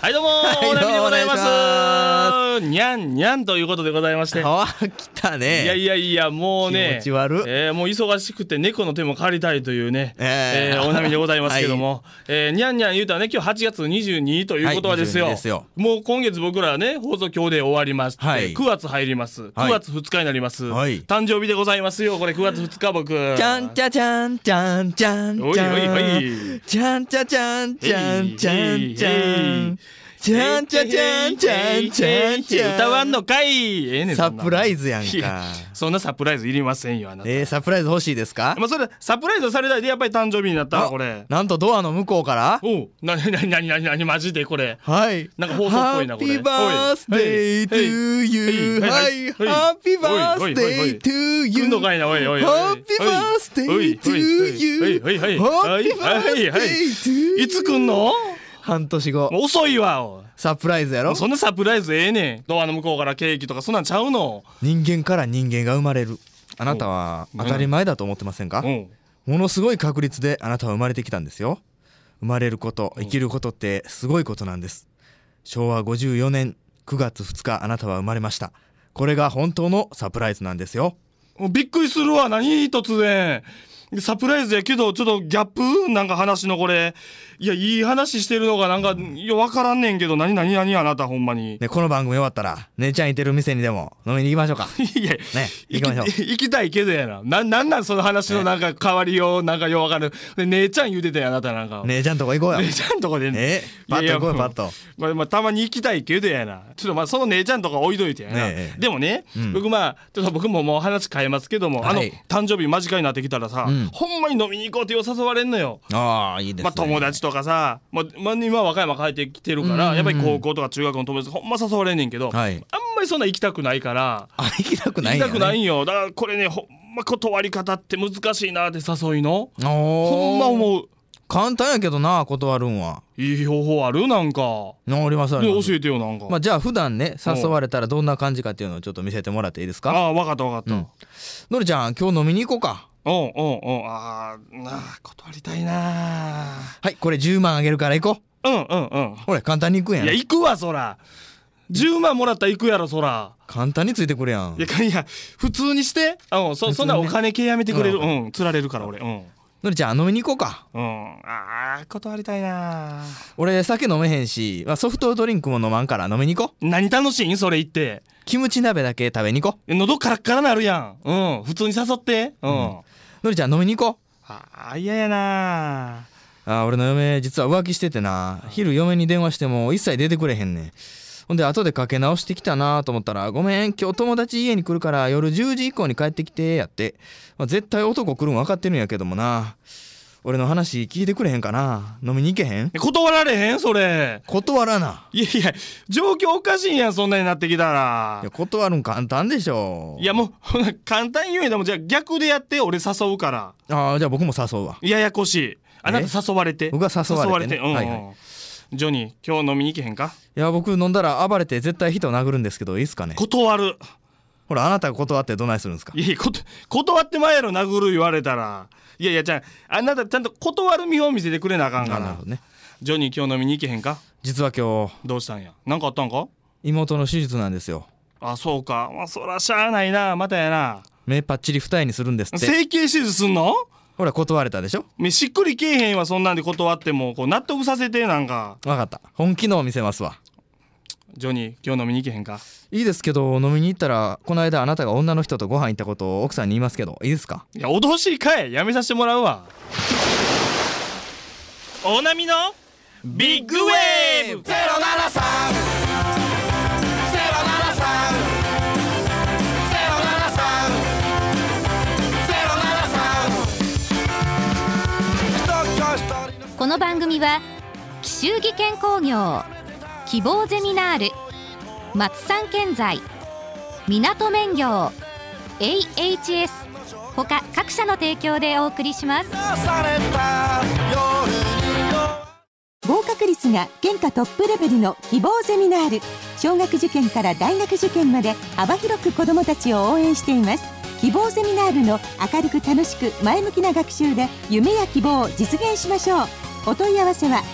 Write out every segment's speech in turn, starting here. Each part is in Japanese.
はいどうも、大波でございます。にゃんにゃんということでございまして。 来たね。 いやもうね、 気持ち悪もう忙しくて猫の手も借りたいというね、大波でございますけども、にゃんにゃん言うたらね、今日8月22日ということはですよ、もう今月僕らはね、放送今日で終わりまして、9月入ります。9月2日になります。誕生日でございますよ、これ9月2日僕。 ちゃんちゃちゃんちゃんちゃんちゃんちゃんちゃちゃんちゃんちゃんちゃんちゃんちゃちゃんちゃんちゃんちゃん歌わんのかい。 サプライズやんか。 そんなサプライズいりませんよ、あなた。 サプライズ欲しいですか？ まあそれサプライズされたいでやっぱり誕生日になったわこれ。 なんとドアの向こうから。 おう、なにマジでこれ。 はい。 なんか放送っぽいなこれ。 Happy birthday to you。はい。Happy birthday to you。 来んのかいな、おいおい。 Happy birthday to you。Happy birthday to you。 いつ来んの？ 半年後。 遅いわ。 サプライズやろ。 そんなサプライズええねん。ドアの向こうからケーキとかそんなんちゃうの。 人間から人間が生まれる。あなたは当たり前だと思ってませんか？ものすごい確率であなたは生まれてきたんですよ。生まれること、生きることってすごいことなんです。昭和54年9月2日あなたは生まれました。これが本当のサプライズなんですよ。 びっくりするわ。何突然サプライズやけどちょっとギャップなんか話のこれ。いや、いい話してるのがなんか分からんねんけど、何あなたほんまに。 ね、この番組終わったら姉ちゃんいてる店にでも飲みに行きましょうか。 いや、 ね、行きましょう。 行きたいけどやな。なんその話のなんか変わりようなんかよう分かる。で姉ちゃん言うてたやん、あなたなんか。 姉ちゃんとこ行こうよ。 姉ちゃんとこでね。パッと行こうよ、パッと。 まあたまに行きたいけどやな。ちょっとまあその姉ちゃんとか置いといてやな。でもね、僕ちょっと僕ももう話変えますけども、誕生日間近になってきたらさ、ほんまに飲みに行こうって誘われんのよ。 ああ、いいですね。 友達とかさ、今和歌山帰ってきてるからやっぱり高校とか中学の友達ほんま誘われんねんけど、あんまりそんな行きたくないから。 行きたくないんよ。だからこれね、ほんま断り方って難しいなって誘いの。ほんま思う。 簡単やけどな、断るんは。 いい方法ある？なんかあります。 教えてよなんか。 じゃあ普段ね誘われたらどんな感じかっていうのをちょっと見せてもらっていいですか？ 分かった。 のりちゃん、今日飲みに行こうか。 断りたいな。 はい、これ10万あげるから行こう。ほら、簡単に行くんやん。 いや、行くわそら。10万もらったら行くやろそら。 簡単についてくるやん。 いや普通にして。そんなお金系やめてくれる。釣られるから俺。 のりちゃん、飲みに行こうか。 断りたいな。 俺酒飲めへんし、ソフトドリンクも飲まんから飲みに行こう。 何楽しいんそれ言って。 キムチ鍋だけ食べに行こう。 喉カラッカラなるやん。普通に誘って。 のりちゃん、飲みに行こう。嫌やな。 俺の嫁実は浮気しててな。昼嫁に電話しても一切出てくれへんねん。ほんで後でかけ直してきたなと思ったら、ごめん今日友達家に来るから夜10時以降に帰ってきてやって。絶対男来るん分かってるんやけどもな。俺の話聞いてくれへんかな。飲みに行けへん？ 断られへんそれ。 断らな。 いや状況おかしいんやん、そんなになってきたら。 いや、断るん簡単でしょ。 いやもう簡単言うでも、じゃあ逆でやって。俺誘うから。 じゃあ僕も誘うわ。 ややこしい。あなた誘われて。 僕は誘われてね。 ジョニー、今日飲みに行けへんか？ いや、僕飲んだら暴れて絶対人を殴るんですけど、いいっすかね？ 断る。 ほら、あなたが断ってどないするんですか？ いや断ってまえやろ、殴る言われたら。いやじゃあ、あなたちゃんと断る見本見せてくれなあかんから。 なるほどね。 ジョニー、今日飲みに行けへんか？ 実は今日。 どうしたんや？なんかあったんか？ 妹の手術なんですよ。 そうか。そらしゃあないな。またやな。 目パッチリ二重にするんですって。 整形手術すんの？ ほら、断れたでしょ。 しっくりけえへんわ。そんなんで断っても納得させて。なんか分かった。本気のを見せますわ。 ジョニー、今日飲みに行けへんか？ いいですけど、飲みに行ったらこの間あなたが女の人とご飯行ったことを奥さんに言いますけど、いいですか？ いや、脅しかい。やめさせてもらうわ。大波のビッグウェーブ 073 この番組は紀州技研工業、希望ゼミナール、松産建材、港麺業、 AHS 他各社の提供でお送りします。 合格率が県下トップレベルの希望ゼミナール。小学受験から大学受験まで幅広く子どもたちを応援しています。希望ゼミナールの明るく楽しく前向きな学習で夢や希望を実現しましょう。 お問い合わせは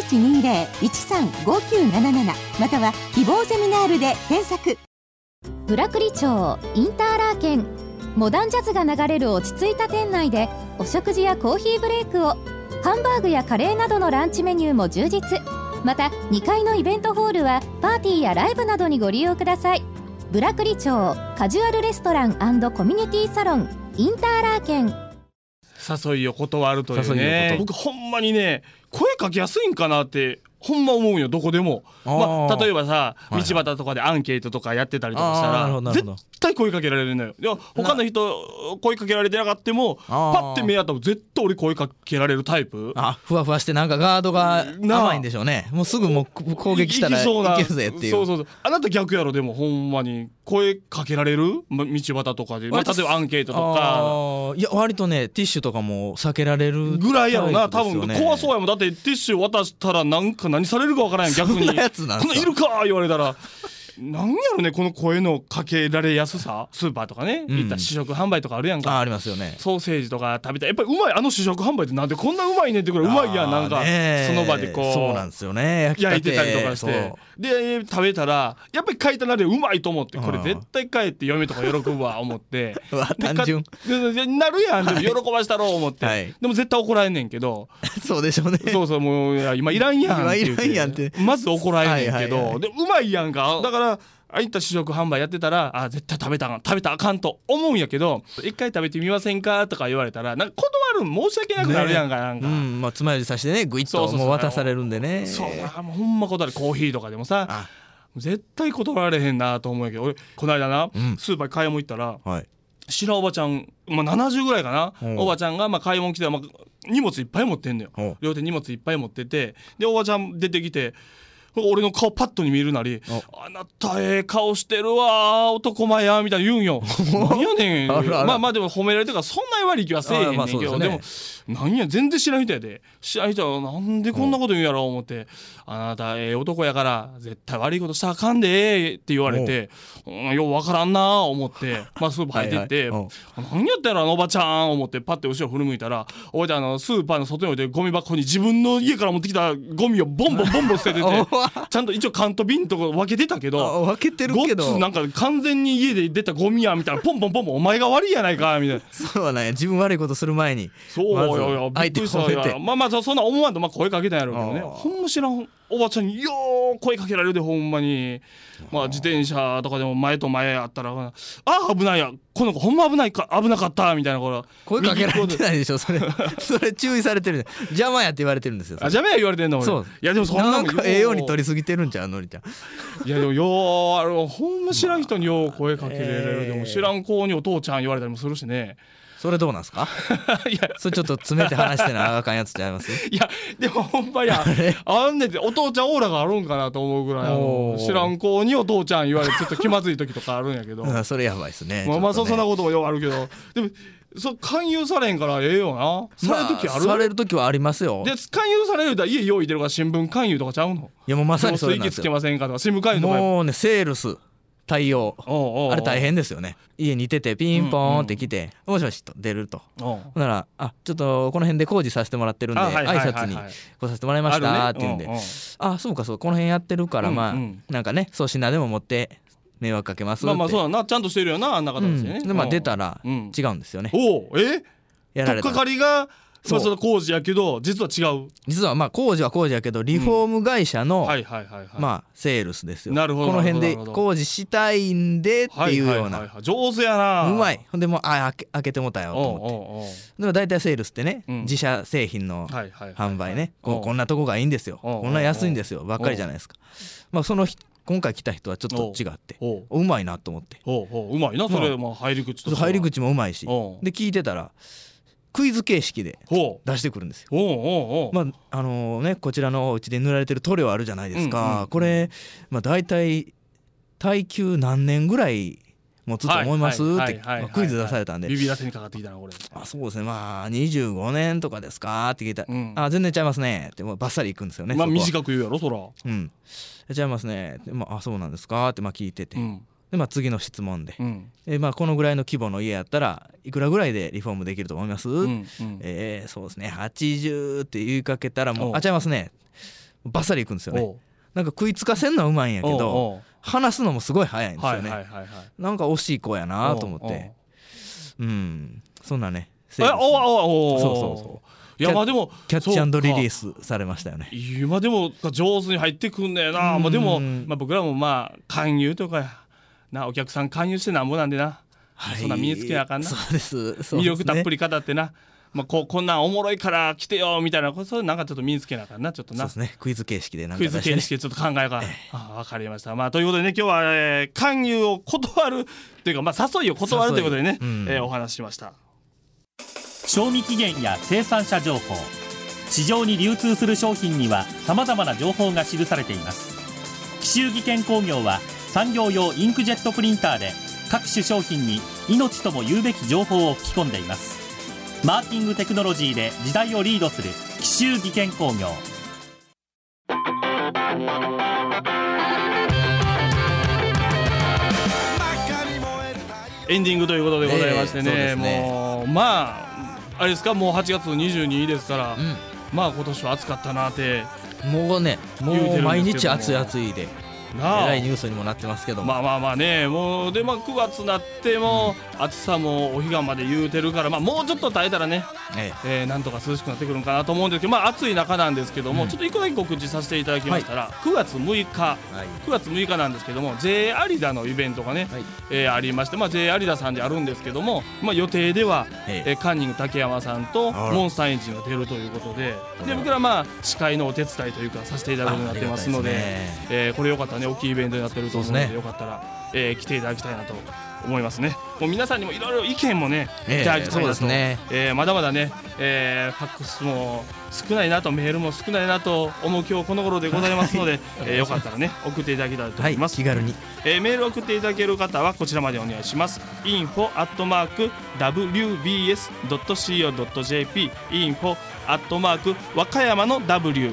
0120-135977 または希望ゼミナールで検索。 ブラクリ町インターラーケン、モダンジャズが流れる落ち着いた店内でお食事やコーヒーブレイクを。ハンバーグやカレーなどのランチメニューも充実。また2階のイベントホールはパーティーやライブなどにご利用ください。ブラクリ町カジュアルレストラン&コミュニティサロンインターラーケン。 誘いを断るというね。僕ほんまにね、声かけやすいんかなってほんま思うんよ、どこでも。例えばさ、道端とかでアンケートとかやってたりとかしたら絶対声かけられるのよ。いや他の人声かけられてなかったもパッて目当たら絶対俺声かけられるタイプ。 ふわふわしてなんかガードが甘いんでしょうね。もうすぐもう攻撃したらいけるぜっていう。 そうあなた逆やろ。でもほんまに声かけられる、道端とかで、例えばアンケートとか。 いや割とねティッシュとかも避けられるぐらいやろな。多分怖そうやもん。だってティッシュ渡したらなんか何されるかわからんやん。逆にこんないるか言われたらなんやろね、この声のかけられやすさ。スーパーとかね、行った試食販売とかあるやんか。 ありますよね。 ソーセージとか食べたらやっぱりうまい。あの試食販売ってなんでこんなうまいねんってくらいうまいやん。なんかその場でこうそうなんですよね、 焼いてたりとかしてで食べたらやっぱり書いたなでうまいと思って、これ絶対帰って嫁とか喜ぶわ思って単純なるやん。でも喜ばしたろう思って、はい、でも絶対怒られんねんけどそうでしょうね。 そうもう今いらんやんって言ってまず怒られんねんけど、でうまいやんか。だからああいった試食販売やってたら絶対食べたらあかんと思うんやけど、一回食べてみませんかとか言われたらなんか断るん申し訳なくなるやんか。なんかつまようじさしてねグイッともう渡されるんでね。 そうもうほんま断る。コーヒーとかでもさ絶対断られへんなと思うんやけど、俺この間な、スーパー買い物行ったら、知らんおばちゃん、70ぐらいかな、おばちゃんが買い物来て、荷物いっぱい持ってんのよ。両手荷物いっぱい持ってて、でおばちゃん出てきて俺の顔パッとに見るなり、あなた顔してるわ男前やみたいな言うんよ。何やねん。まあでも褒められてるからそんな悪い気はせえへんねんけど、でも何や全然知らん人やで。知らん人はなんでこんなこと言うんやろう思って、あなた男やから絶対悪いことしたらあかんでって言われて、ようわからんな思ってスーパー入ってって何やったんやろあのおばちゃん思ってパッて後ろ振り向いたら、おばちゃんスーパーの外に置いてゴミ箱に自分の家から持ってきたゴミをボンボン捨てててちゃんと一応缶と瓶とか分けてたけど、 分けてるけどゴッツなんか完全に家で出たゴミやみたいな、ポンポンお前が悪いやないかみたいな。 そうなんや、自分悪いことする前にそうよ、びっくりしたよ。そんな思わんと声かけたんやろうけどね。ほんま知らんおばちゃんによう声かけられるで、ほんまに。自転車とかでも前と前あったら危ないや、この子ほんま危なかったみたいな。 声かけられてないでしょそれ注意されてる。邪魔やって言われてるんですよ。 邪魔や言われてんの俺。そう。いやでもそんなもんように取りすぎてるんちゃうのりちゃん。 いやでもほんま知らん人によう声かけられる。でも知らん子にお父ちゃん言われたりもするしね。 それどうなんすか？いやそれちょっと詰めて話してなあかんやつちゃいます？ いやでもほんまやあんねんて、お父ちゃんオーラがあるんかなと思うぐらい知らん子にお父ちゃん言われてちょっと気まずい時とかあるんやけどそれやばいっすね。 そんなこともようあるけど、でも勧誘されへんからよな。される時ある？ される時はありますよ。 で勧誘されると家用意出るから新聞勧誘とかちゃうの？ いやもうまさにそれなんですよ。 息つけませんかとか新聞勧誘とか。 もうねセールス対応あれ大変ですよね。家にいててピンポーンって来て、もしもしと出ると。ほんならちょっとこの辺で工事させてもらってるんで挨拶に来させてもらいましたって言うんで、そうかそうこの辺やってるからなんかね粗品でも持って迷惑かけますって。 そうだな、ちゃんとしてるよなあんな形でね。 で出たら違うんですよね。 やられた。取っかかりがその工事やけど実は違う。 実は工事は工事やけどリフォーム会社のセールスですよ。 なるほど。 この辺で工事したいんでっていうような。 上手やな。 うまい。ほんでもう開けてもたよと思って。でも大体セールスってね、自社製品の販売ね、こんなとこがいいんですよ、こんな安いんですよばっかりじゃないですか。今回来た人はちょっと違ってうまいなと思って。 うまいなそれ。入り口と入り口もうまいし、で聞いてたらクイズ形式で出してくるんですよ。こちらのお家で塗られてる塗料あるじゃないですか。これ大体耐久何年ぐらい持つと思いますってクイズ出されたんで、 ビビらせにかかってきたなこれ。 そうですね25年とかですかって聞いたら、全然ちゃいますねってバッサリいくんですよね。 短く言うやろそら。 ちゃいますねって、そうなんですかって聞いてて、 で、次の質問で、このぐらいの規模の家やったらいくらぐらいでリフォームできると思います？そうですね80って言いかけたらもうちゃいますね、バッサリいくんですよね。なんか食いつかせんのはうまいんやけど話すのもすごい早いんですよね。なんか惜しい子やなと思って、そんなねいやでもキャッチ&リリースされましたよね。 今でも上手に入ってくんだよな。でも、僕らも勧誘とかな、お客さん勧誘してなんぼなんでな、そんな身につけなあかんな。 そうです、 魅力たっぷり語ってな、こんなんおもろいから来てよみたいなこと、なんかちょっと身につけなあかんな。ちょっとな、 そうですね、クイズ形式でなんかクイズ形式でちょっと考えが分かりました。ということでね、今日は、勧誘を断るというか、誘いを断るということでね、お話ししました。 賞味期限や生産者情報、市場に流通する商品にはさまざまな情報が記されています。紀州技研工業は産業用インクジェットプリンターで各種商品に命とも言うべき情報を吹き込んでいます。マーキングテクノロジーで時代をリードする紀州技研工業。 エンディングということでございましてね、もうあれですか、もう8月22日ですから、今年は暑かったなって、 もう毎日暑い暑いでえらいニュースにもなってますけども、 ね、もうで9月になっても、暑さもお彼岸まで言うてるから、もうちょっと耐えたらね、なんとか涼しくなってくるんかなと思うんですけど、暑い中なんですけども、ちょっと一個だけ告知させていただきましたら、9月6日なんですけども、 J アリダのイベントがね、ありまして、J アリダさんであるんですけども、予定では、カンニング竹山さんとモンスターエンジンが出るということで、僕ら司会のお手伝いというかさせていただくことになってますので、これよかったらね、大きいイベントになってると思うので、よかったら、来ていただきたいなと思いますね。もう皆さんにもいろいろ意見もね、いただきたいなと、まだまだね、ファックスも少ないなと、メールも少ないなと思う今日この頃でございますので、よかったらね、送っていただきたいと思います。 気軽に、 メールを送っていただける方はこちらまでお願いします。info@wbs.co.jp info@ 和歌山の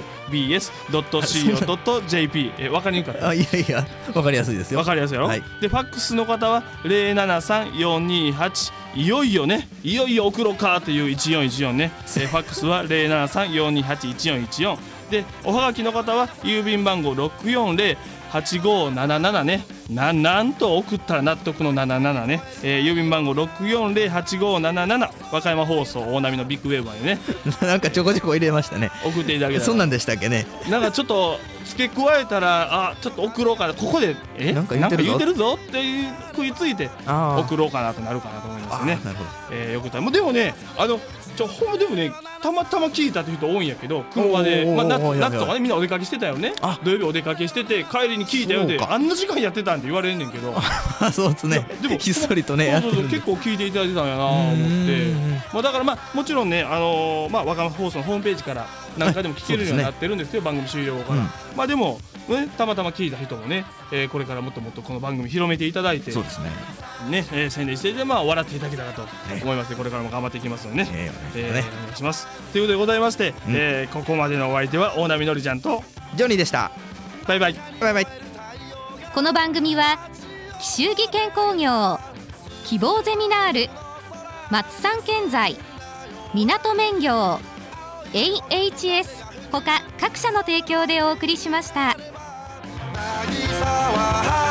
WBS.co.jp 分かりにくかった？ いや分かりやすいですよ。 分かりやすいやろ、でファックスの方は073-428いよいよ送ろうかという1414ね、ファックスは073-428-1414で、おはがきの方は郵便番号640-8577ね、なんと送ったら納得の77ね、郵便番号640-8577和歌山放送大波のビッグウェーブまでねなんかちょこちょこ入れましたね。 送っていただけたら、 そんなんでしたっけね。 なんかちょっと付け加えたら、ちょっと送ろうかな、ここでなんか言ってるぞっていう食いついて送ろうかなとなるかなと思いますね。よくたでもね、ほんまでもね、たまたま聞いたという人多いんやけど、車で夏とかね、みんなお出かけしてたよね。土曜日お出かけしてて帰りに聞いたよで、あんな時間やってたんって言われんねんけどそうですね、でもひっそりとね、 結構聞いていただいてたんやなと思って、だからもちろんね、和歌山放送のホームページから何回でも聞けるようになってるんですけど、番組終了後から、でも、ね、たまたま聞いた人もね、これからもっともっとこの番組広めていただいて、 そうですね、宣伝していて、笑っていただけたらと思いますので、これからも頑張っていきますのでね、お願いしますということでございまして、ここまでのお相手は大波のりちゃんとジョニーでした。 バイバイ。 この番組は紀州技研工業、希望ゼミナール、松山建材、港麺業、AHS 他各社の提供でお送りしました。